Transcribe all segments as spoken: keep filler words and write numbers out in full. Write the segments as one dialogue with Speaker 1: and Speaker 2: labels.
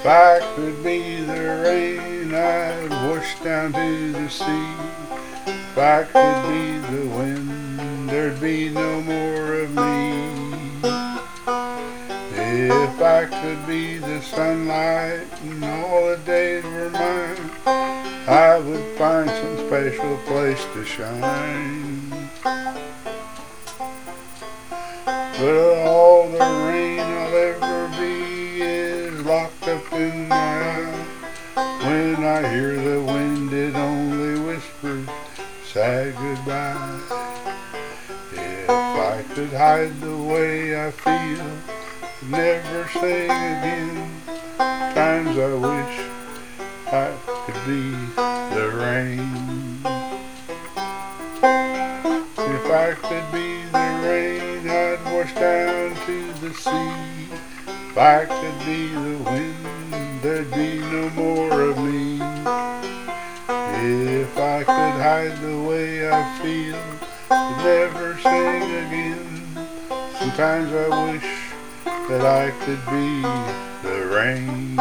Speaker 1: I could be the rain, I'd wash down to the sea. If I could be the wind, there'd be no more of me. If I could be the sunlight and all the days were mine, I would find some special place to shine. But all the rain I'll ever be is locked up in my eye. When I hear the wind, it only whispers sad goodbye. If I could hide the way I feel, never sing again. Times I wish I could be the rain. If I could be the rain, I'd wash down to the sea. If I could be the wind, there'd be no more of me. If I could hide the way I feel, I'd never sing again. Sometimes I wish that I could be the rain.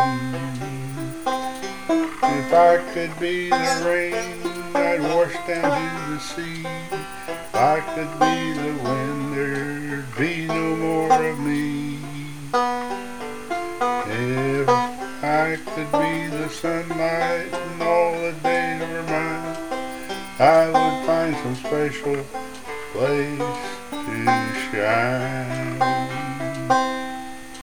Speaker 1: If I could be the rain, I'd wash down to the sea. If I could be the wind, there'd be no more of me. If I could be the sunlight and all the days were mine, I would find some special place to shine.